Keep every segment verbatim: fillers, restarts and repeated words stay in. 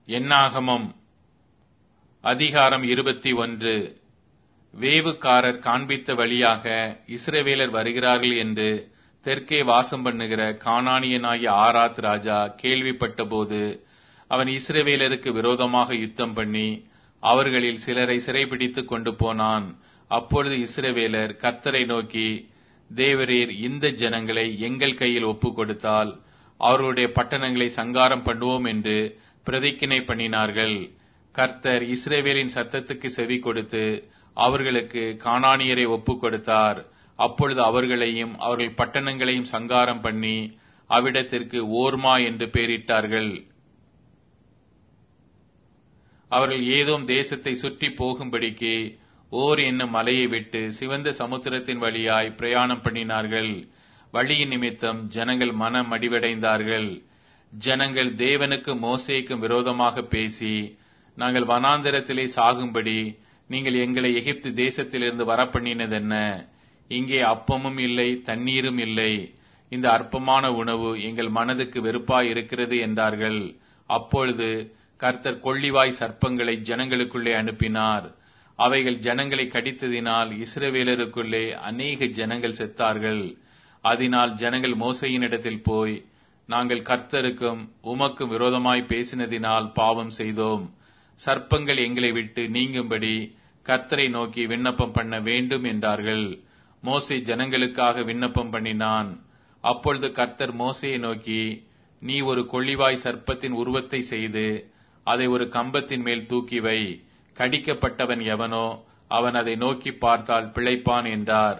என்னாகமம் அதிகாரம் இருபத்தி ஒன்று. வேவுக்காரர் காண்பித்த வழியாக இஸ்ரவேலர் வருகிறார்கள் என்று தெற்கே வாசம் பண்ணுகிற கானானியனாகிய ஆராத் ராஜா கேள்விப்பட்டபோது அவன் இஸ்ரவேலருக்கு விரோதமாக யுத்தம் பண்ணி அவர்களில் சிலரை சிறைபிடித்துக் கொண்டு போனான். அப்பொழுது இஸ்ரவேலர் கர்த்தரை நோக்கி, தேவரீர் இந்த ஜனங்களை எங்கள் கையில் ஒப்புக் கொடுத்தால் அவர்களுடைய பட்டணங்களை சங்காரம் பண்ணுவோம் என்று பிரதிக்கினை பண்ணினார்கள். கர்த்தர் இஸ்ரவேலின் சத்தத்துக்கு செவி கொடுத்து அவர்களுக்கு கானானியரை ஒப்புக் கொடுத்தார். அப்பொழுது அவர்களையும் அவர்கள் பட்டணங்களையும் சங்காரம் பண்ணி அவ்விடத்திற்கு ஓர்மா என்று பெயரிட்டார்கள். அவர்கள் ஏதோம் தேசத்தை சுற்றி போகும்படிக்கு ஓர் என்னும் மலையை விட்டு சிவந்த சமுத்திரத்தின் வழியாய் பிரயாணம் பண்ணினார்கள். வழியின் நிமித்தம் ஜனங்கள் மனம் மடிவடைந்தார்கள். ஜனங்கள் தேவனுக்கு மோசேக்கும் விரோதமாக பேசி, நாங்கள் வனாந்தரத்திலே சாகும்படி நீங்கள் எங்களை எகிப்து தேசத்திலிருந்து வரப்பண்ணினதென்ன? இங்கே அப்பமும் இல்லை, தண்ணீரும் இல்லை. இந்த அற்பமான உணவு எங்கள் மனதுக்கு வெறுப்பாய் இருக்கிறது என்றார்கள். அப்பொழுது கர்த்தர் கொள்ளிவாய் சர்ப்பங்களை ஜனங்களுக்குள்ளே அனுப்பினார். அவைகள் ஜனங்களை கடித்ததினால் இஸ்ரவேலருக்குள்ளே அநேக ஜனங்கள் செத்தார்கள். அதனால் ஜனங்கள் மோசேயினிடத்தில் போய், நாங்கள் கர்த்தருக்கும் உமக்கும் விரோதமாய் பேசினதினால் பாவம் செய்தோம். சர்ப்பங்கள் எங்களை விட்டு நீங்கும்படி கர்த்தரை நோக்கி விண்ணப்பம் பண்ண வேண்டும் என்றார்கள். மோசே ஜனங்களுக்காக விண்ணப்பம் பண்ணினான். அப்பொழுது கர்த்தர் மோசேயை நோக்கி, நீ ஒரு கொள்ளிவாய் சர்ப்பத்தின் உருவத்தை செய்து அதை ஒரு கம்பத்தின் மேல் தூக்கி வை. கடிக்கப்பட்டவன் எவனோ அவன் அதை நோக்கி பார்த்தால் பிழைப்பான் என்றார்.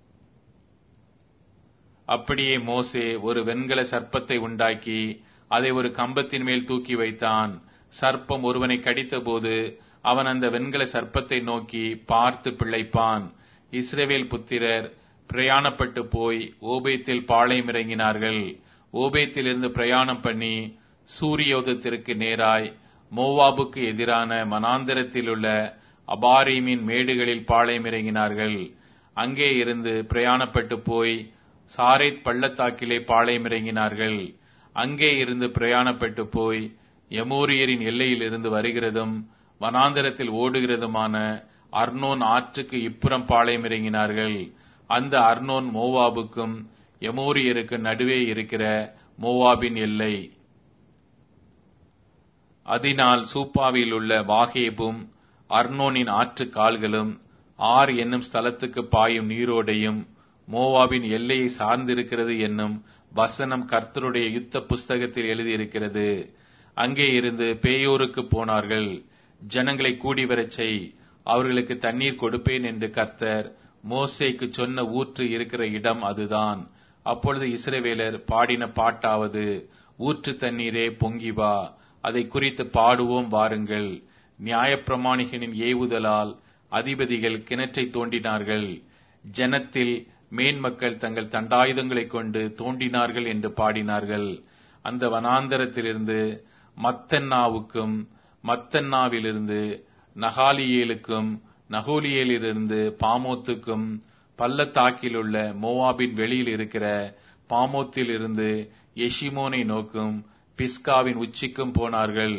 அப்படியே மோசே ஒரு வெண்கல சர்ப்பத்தை உண்டாக்கி அதை ஒரு கம்பத்தின் மேல் தூக்கி வைத்தான். சர்ப்பம் ஒருவனை கடித்த போது அவன் அந்த வெண்கல சர்ப்பத்தை நோக்கி பார்த்து பிழைப்பான். இஸ்ரவேல் புத்திரர் பிரயாணப்பட்டு போய் ஓபேத்தில் பாளையம் இறங்கினார்கள். ஓபேத்திலிருந்து பிரயாணம் பண்ணி சூரியோதத்திற்கு நேராய் மோவாபுக்கு எதிரான மனாந்தரத்திலுள்ள அபாரீமின் மேடுகளில் பாளையம் இறங்கினார்கள். அங்கே இருந்து பிரயாணப்பட்டு போய் சாரேத் பள்ளத்தாக்கிலே பாளையம் இறங்கினார்கள். அங்கே இருந்து பிரயாணப்பட்டு போய் எமோரியரின் எல்லையில் இருந்து வருகிறதும் வனாந்தரத்தில் ஓடுகிறதுமான அர்னோன் ஆற்றுக்கு இப்புறம் பாளையம் இறங்கினார்கள். அந்த அர்னோன் மோவாபுக்கும் எமோரியருக்கு நடுவே இருக்கிற மோவாபின் எல்லை. அதனால் சூப்பாவில் உள்ள வாகேபும் அர்னோனின் ஆற்று கால்களும் ஆர் என்னும் ஸ்தலத்துக்கு பாயும் நீரோடையும் மோவாபின் எல்லையை சார்ந்திருக்கிறது என்னும் வசனம் கர்த்தருடைய யுத்த புஸ்தகத்தில் எழுதியிருக்கிறது. அங்கே இருந்து பேயோருக்கு போனார்கள். ஜனங்களை கூடி வரச் செய், அவர்களுக்கு தண்ணீர் கொடுப்பேன் என்று கர்த்தர் மோசேக்கு சொன்ன ஊற்று இருக்கிற இடம் அதுதான். அப்பொழுது இஸ்ரவேலர் பாடின பாட்டாவது, ஊற்று தண்ணீரே பொங்கி வா, அதை குறித்து பாடுவோம் வாருங்கள். நியாயப்பிரமாணிகனின் ஏவுதலால் அதிபதிகள் கிணற்றை தோண்டினார்கள். ஜனத்தில் மேன்மக்கள் தங்கள் தண்டாயுதங்களை கொண்டு தோண்டினார்கள் என்று பாடினார்கள். அந்த வனாந்தரத்திலிருந்து மத்தன்னாவுக்கும் மத்தன்னாவிலிருந்து நகாலியேலுக்கும் நகோலியேலிருந்து பாமோத்துக்கும் பள்ளத்தாக்கிலுள்ள மோவாபின் வெளியில் இருக்கிற பாமோத்திலிருந்து எஷிமோனை நோக்கும் பிஸ்காவின் உச்சிக்கும் போனார்கள்.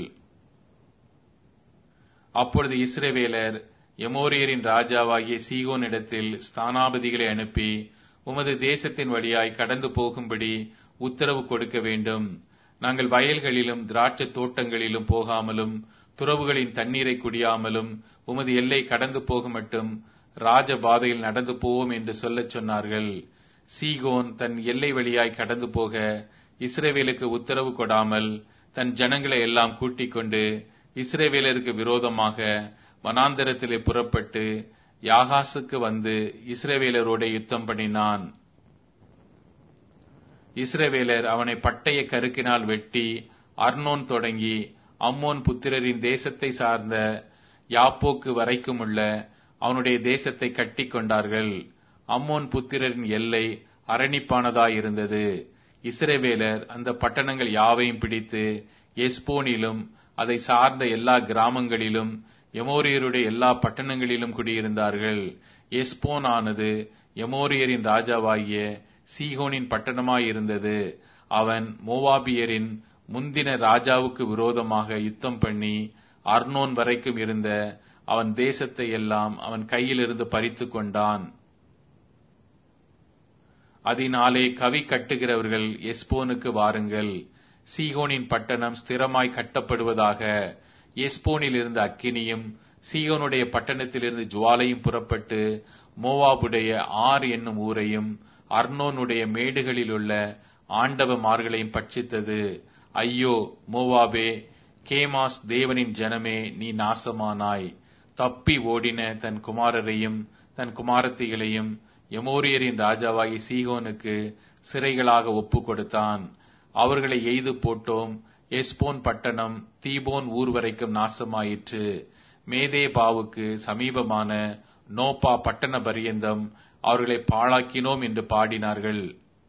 அப்பொழுது இஸ்ரவேலர் எமோரியரின் ராஜாவாகிய சீகோனிடத்தில் ஸ்தானாபதிகளை அனுப்பி, உமது தேசத்தின் வழியாய் கடந்து போகும்படி உத்தரவு கொடுக்க வேண்டும். நாங்கள் வயல்களிலும் திராட்சை தோட்டங்களிலும் போகாமலும் துறவுகளின் தண்ணீரை குடியாமலும் உமது எல்லை கடந்து போக மட்டும் ராஜபாதையில் நடந்து போவோம் என்று சொல்லச் சொன்னார்கள். சீகோன் தன் எல்லை வழியாய் கடந்து போக இஸ்ரவேலுக்கு உத்தரவு கொடாமல் தன் ஜனங்களை எல்லாம் கூட்டிக் கொண்டு இஸ்ரவேலருக்கு விரோதமாக வனாந்தரத்திலே புறப்பட்டு யாகாசுக்கு வந்து இஸ்ரவேலரோட யுத்தம் பண்ணினான். இஸ்ரவேலர் அவனை பட்டய கருக்கினால் வெட்டி அர்னோன் தொடங்கி அம்மோன் புத்திரரின் தேசத்தை சார்ந்த யாப்போக்கு வரைக்கும் உள்ள அவனுடைய தேசத்தை கட்டி கொண்டார்கள். அம்மோன் புத்திரரின் எல்லை அரணிப்பானதாயிருந்தது. இஸ்ரவேலர் அந்த பட்டணங்கள் யாவையும் பிடித்து எஸ்போனிலும் அதை சார்ந்த எல்லா கிராமங்களிலும் எமோரியருடைய எல்லா பட்டணங்களிலும் குடியிருந்தார்கள். எஸ்போன் ஆனது எமோரியரின் ராஜாவாகிய சீகோனின் பட்டணமாயிருந்தது. அவன் மோவாபியரின் முந்தின ராஜாவுக்கு விரோதமாக யுத்தம் பண்ணி அர்னோன் வரைக்கும் இருந்த அவன் தேசத்தை எல்லாம் அவன் கையிலிருந்து பறித்து கொண்டான். அதனாலே கவி கட்டுகிறவர்கள் எஸ்போனுக்கு வாருங்கள், சீகோனின் பட்டணம் ஸ்திரமாய் கட்டப்படுவதாக. எஸ்போனில் இருந்து அக்கினியும் சீகோனுடைய பட்டணத்திலிருந்து ஜுவாலையும் புறப்பட்டு மோவாபுடைய ஆர் என்னும் ஊரையும் அர்னோனுடைய மேடுகளில் உள்ள ஆண்டவமார்களையும் பட்சித்தது. ஐயோ மோவாபே, கேமாஸ் தேவனின் ஜனமே, நீ நாசமானாய். தப்பி ஓடின தன் குமாரரையும் தன் குமாரத்திகளையும் எமோரியரின் ராஜாவாகி சீகோனுக்கு சிறைகளாக ஒப்பு கொடுத்தான். அவர்களை எய்து போட்டோம். எஸ்போன் பட்டணம் தீபோன் ஊர் வரைக்கும் நாசமாயிற்று. மேதேபாவுக்கு சமீபமான நோப்பா பட்டண பரியந்தம் அவர்களை பாழாக்கினோம் என்று பாடினார்கள்.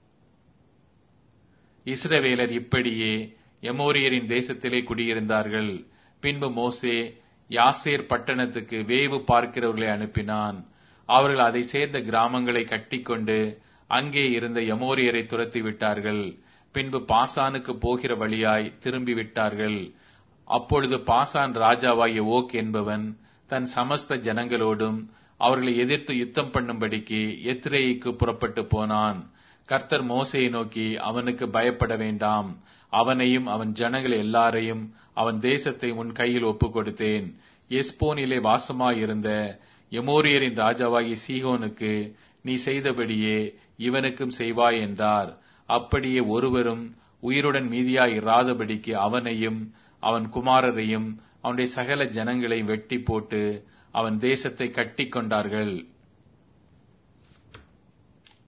இஸ்ரவேலர் இப்படியே எமோரியரின் தேசத்திலே குடியிருந்தார்கள். பின்பு மோசே யாசேர் பட்டணத்துக்கு வேவு பார்க்கிறவர்களை அனுப்பினான். அவர்கள் அதை சேர்ந்த கிராமங்களை கட்டிக்கொண்டு அங்கே இருந்த எமோரியரை துரத்தி விட்டார்கள். பின்பு பாசானுக்கு போகிற வழியாய் திரும்பி விட்டார்கள். அப்பொழுது பாசான் ராஜாவாகிய ஓக் என்பவன் தன் சமஸ்த ஜனங்களோடும் அவர்களை எதிர்த்து யுத்தம் பண்ணும்படிக்கு எத்ரேயிக்கு புறப்பட்டு போனான். கர்த்தர் மோசேயை நோக்கி, அவனுக்கு பயப்பட வேண்டாம், அவனையும் அவன் ஜனங்கள் எல்லாரையும் அவன் தேசத்தை உன் கையில் ஒப்புக் கொடுத்தேன். எஸ்போனிலே வாசமாயிருந்த எமோரியரின் ராஜாவாகி சீகோனுக்கு நீ செய்தபடியே இவனுக்கும் செய்வாய் என்றார். அப்படியே ஒருவரும் உயிருடன் மீதியாய் இராதபடிக்கு அவனையும் அவன் குமாரரையும் அவனுடைய சகல ஜனங்களை வெட்டி போட்டு அவன் தேசத்தை கட்டிக் கொண்டார்கள்.